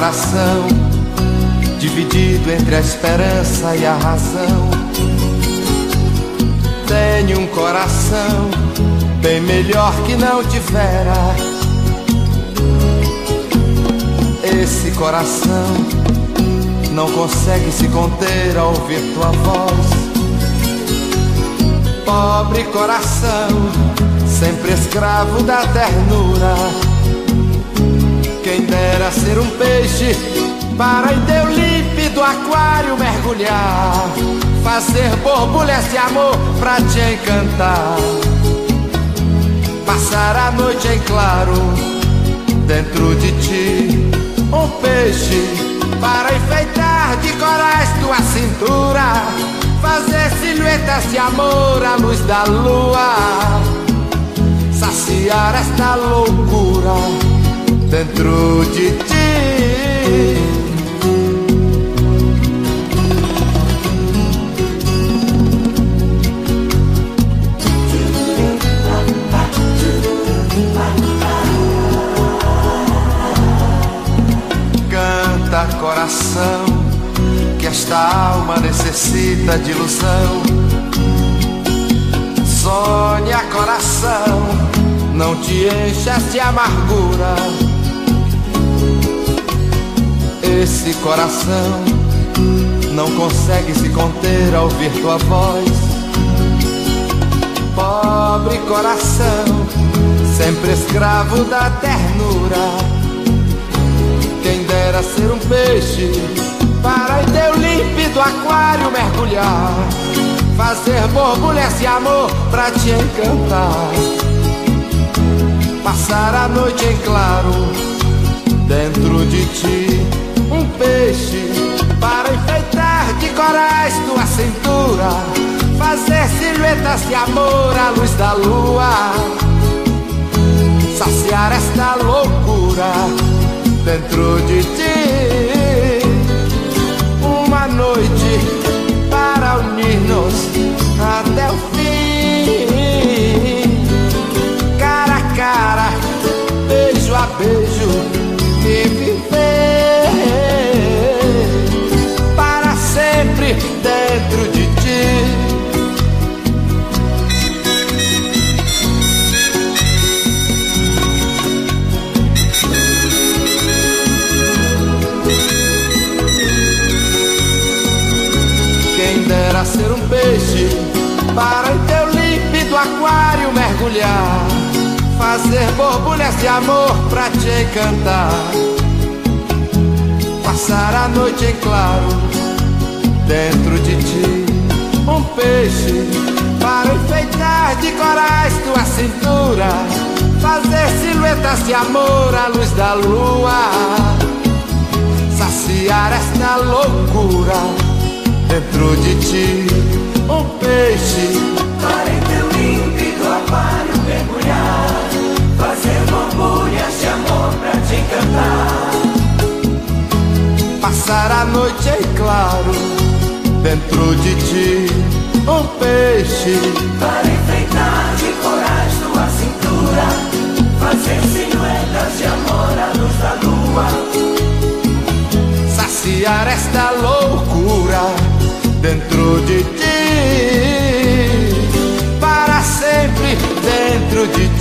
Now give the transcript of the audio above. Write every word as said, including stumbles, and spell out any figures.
coração dividido entre a esperança e a razão. Tenho um coração bem melhor que não tivera. Esse coração não consegue se conter ao ouvir tua voz. Pobre coração, sempre escravo da ternura. Quem dera ser um peixe para em teu límpido aquário mergulhar, fazer borbulhas de amor pra te encantar, passar a noite em claro dentro de ti. Um peixe para enfeitar de corais tua cintura, fazer silhuetas de amor à luz da lua, saciar esta loucura dentro de ti. Canta, coração, que esta alma necessita de ilusão. Sonha, coração, não te enchas de amargura. Esse coração não consegue se conter ao ouvir tua voz. Pobre coração, sempre escravo da ternura. Quem dera ser um peixe para em teu límpido aquário mergulhar, fazer borbulhas de amor pra te encantar, passar a noite em claro dentro de ti. Um peixe para enfeitar de corais tua cintura, fazer silhuetas de amor à luz da lua, saciar esta loucura dentro de ti. Uma noite para unir-nos até o fim, cara a cara, beijo a beijo, e viver para sempre dentro de ti. Quem dera ser um peixe para em teu límpido aquário mergulhar, fazer borbulhas de amor pra te encantar, passar a noite em claro dentro de ti. Um peixe para enfeitar de corais tua cintura, fazer silhuetas de amor à luz da lua, saciar esta loucura dentro de ti. Um peixe para em teu límpido aquário mergulhar, fazer borbulhas de amor pra te encantar, passar a noite em claro dentro de ti. Um peixe para enfeitar de corais tua cintura, fazer silhuetas de amor à luz da lua, saciar esta loucura dentro de ti, para sempre dentro de ti.